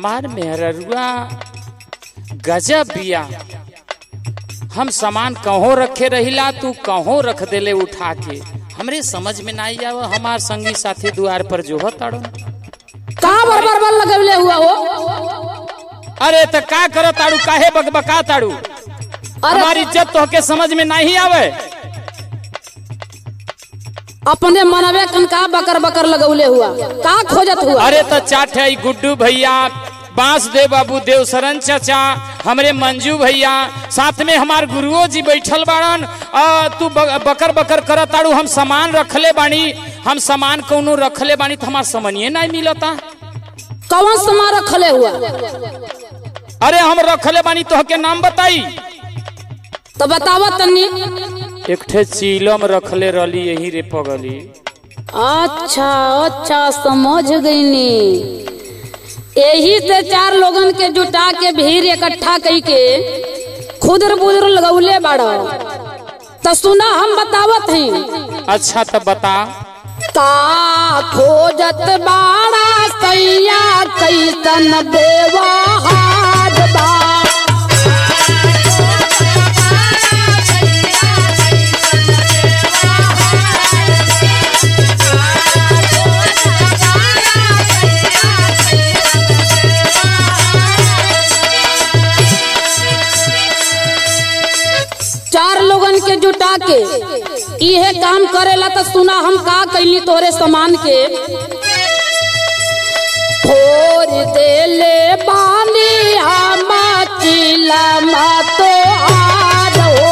हमार मेहररुआ गजब बिया। हम सामान कहों रखे रहिला, तू कहों रख देले उठा के, हमरे समझ में नहीं आवा। हमार संगी साथी द्वार पर जो ताड़ो कहाँ बरबर लगवले हुआ हो? अरे तो का करो ताड़ू, काहे बकबका ताड़ू? हमारी इज्जत तो के समझ में नहीं आवे। अपने मनवे कन का बकर बकर लगौले हुआ, का खोजत हुआ? अरे तो चाट है गुड्डू भैया, बांसदेव बाबू, देवसरन चाचा, हमरे मंजू भैया, साथ में हमार गुरुओ जी बैठल बाड़न। तू बकर बकर कर ताड़ू। हम सामान रखले बानी, हम सामान कौनो रखले बानी तो हमार समझिए नहीं मिलता। कौन सामान रखले हुआ? अरे हम रखले बानी तो के नाम बताई तो बतावा तनी। एक ठे चीलम रखले रली यही रे पगली। अच्छा अच्छा समझ गईनी। यही से 4 लोगन के जुटा के भीड़ इकट्ठा कई के खुदर बुदर लगौले बाड़ा। तो सुना हम बतावत हैं। अच्छा तो बता। का खोजत बाड़ा सैया कैसन बेवहार बा। के जुटा के इहे काम करेला। तो सुना हम का कैली तोरे सामान के फोर देले बानी हम चिलमा तो आज हो।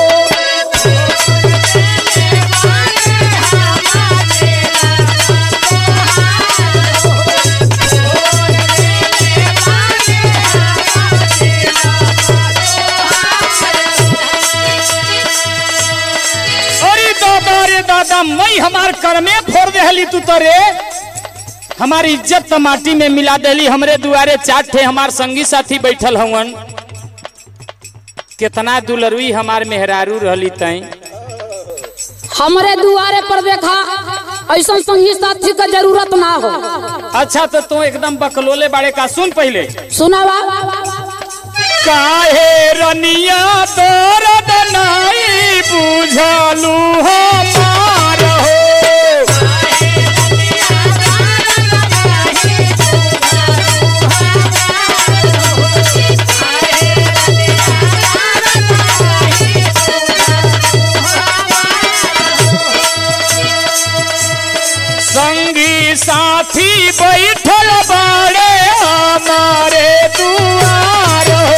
दादा मैं हमार कर में फोड़ देली तू तो रे। हमारी इज्जत तो माटी में मिला देली। हमरे दुआरे 4 ठे हमार संगी साथी बैठल हवन। कितना दुलरुई हमार मेहरारू रहली तई। हमरे दुआरे पर देखा ऐसा संगी साथी का जरूरत ना हो। अच्छा तो तू एकदम बकलोले बाड़े का। सुन पहले सुनावा। काहे रनिया दर्द नहीं बुझलू हमार हो। संगी साथी बैठल बाड़े हमारे दुआर हो।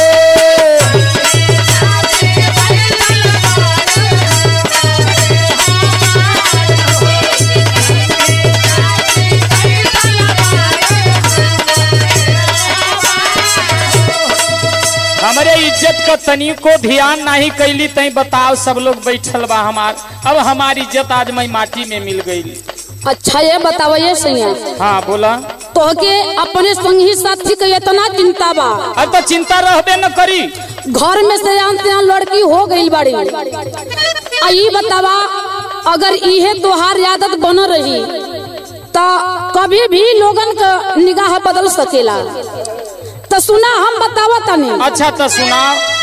हमरे इज्जत का तनी को ध्यान नहीं कैली तई। बताओ सब लोग बैठल बा हमार। अब हमारी इज्जत आज मैं माटी में मिल गई। अच्छा ये बताइए सैया। हाँ बोला। तो के अपने संगी साथी के इतना चिंता बा। अब तो चिंता रहबे न करी। घर में से लड़की हो गई बड़ी। आई बतावा अगर इहे तोहार आदत बन रही तो कभी भी लोगन का निगाह बदल सकेला। तो सुना हम बतावा तनी। अच्छा तो सुना।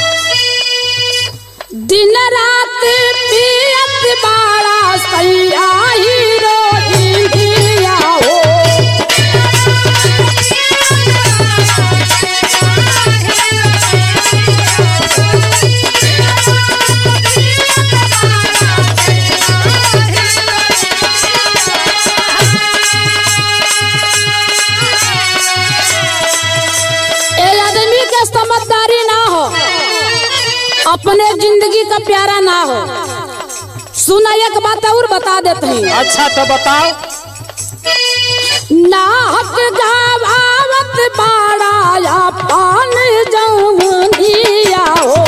दिन रात पियत बाड़ा सैया हीरो इंडिया हो। आदमी के समझदारी ना हो, अपने जिंदगी का प्यारा ना हो। सुना एक बात और बता देते हैं। अच्छा तो बताओ। ना हक गावत बाड़ा पान जौनिया हो।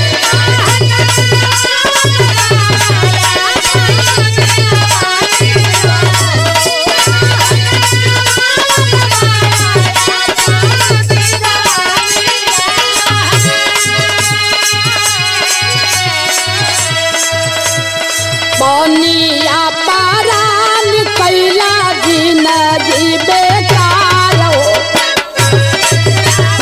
पानिया पारान कैला जिंदगी बेकार हो।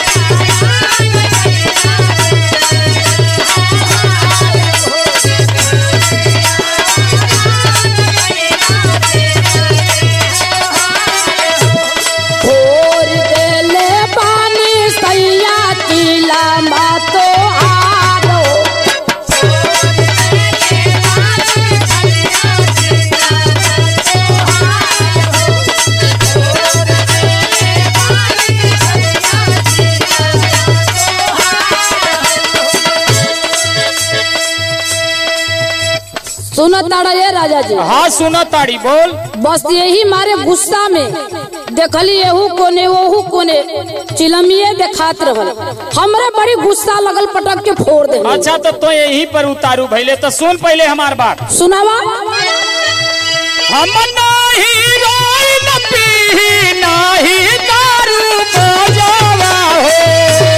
सुनो ताड़ा ये राजा जी। हाँ सुनो ताड़ी बोल। बस यही मारे गुस्सा में देखली एहू कोने ओहू कोने चिलमिए देखात रहल, हमरे बड़ी गुस्सा लगल, पटक के फोड़ दे। अच्छा तो यही पर उतारू भैले। तो सुन पहले हमार बात सुनावा। हम नहीं रोई न पी नहीं दारू बजावा हो।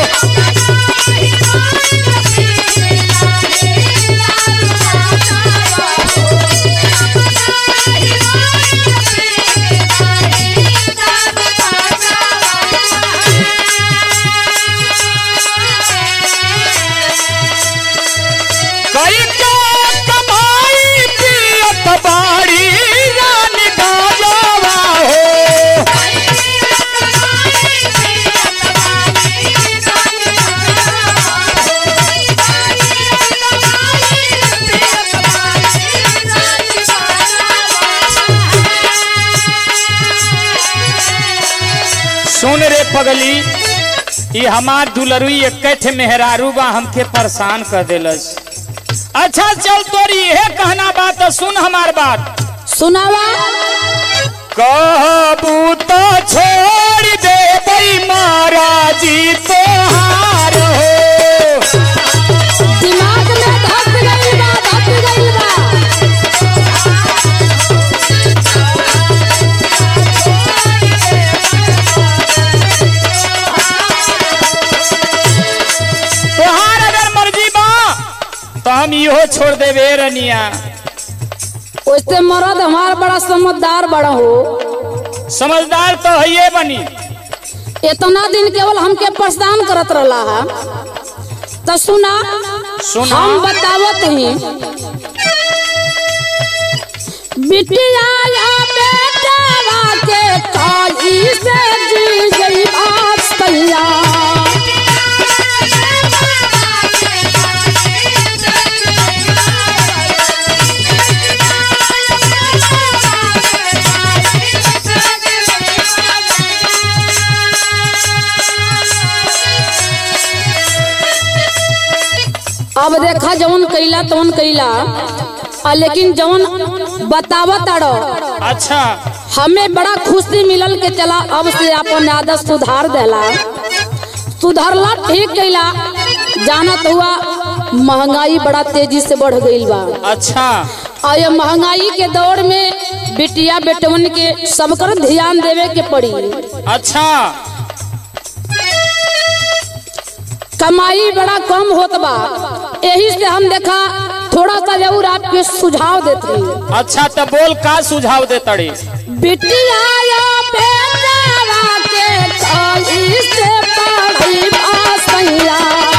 सुन रे पगली, ये हमार दुलरुई एक मेहरारू बा, हमके परेशान कर देलस। अच्छा चल तोरी ये कहना बात, सुन हमार बात सुनावा। कहबू तो छोड़ दे महाराजी तोहार हो। दिमाग में धस गई बा, धस गई बा। तोहार अगर मर्जी बा तो हम इहो छोड़ देवे रनिया। उससे मरद हमार बड़ा समझदार बड़ा हो। समझदार तो है ये बनी। इतना दिन केवल हमके परेशान करत रहला है। तो सुना हम बतावत ही। बिटिया या बेटवा के काली से जी गई भास्तैया। अब देखा जवन कैला तवन कैला, लेकिन जवन बतावत आड़ो अच्छा हमें बड़ा खुशी मिलल के चला अब से अपन आदत सुधार देला। सुधारला ठीक कैला। जानत हुआ महंगाई बड़ा तेजी से बढ़ गई बा। अच्छा और ये महंगाई के दौर में बिटिया बेटवन के सबकर ध्यान देवे के पड़ी। अच्छा कमाई बड़ा कम होत बा, यही से हम देखा थोड़ा सा जरूर आपके सुझाव देते हैं। अच्छा तो बोल का सुझाव दे तड़ी। बिटिया या बेटवा के काली से पढ़ी भाषैया।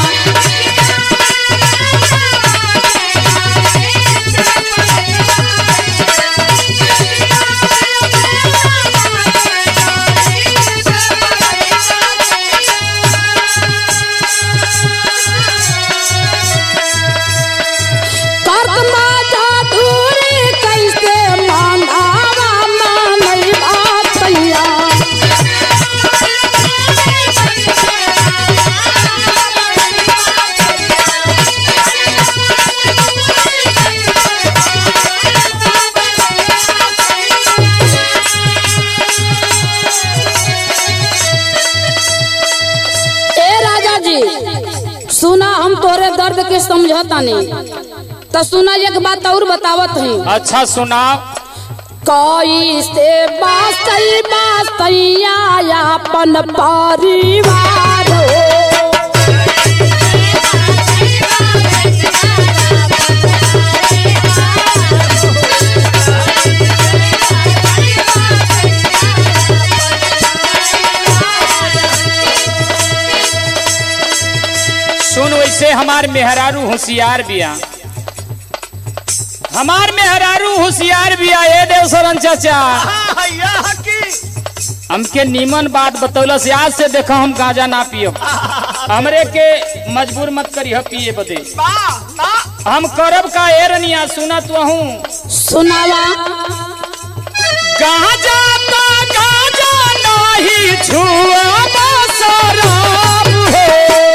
सुना हम तोरे दर्द के समझता नहीं। तो सुना एक बात और बतावत है। अच्छा सुना। कोई से बासैया अपन परिवार हो। सुन वैसे हमार मेहरारू होशियार बिया, हमार मेहरारू होशियार बिया। ए देवसरन चाचा हमके नीमन बात बतौला से आज से देखा हम गांजा ना पियो। हमरे के मजबूर मत करी पिए बदे। हम करब का ए रनिया सुना तो हूँ सुनावा। गांजा तो गांजा नहीं छुआ शराब हो।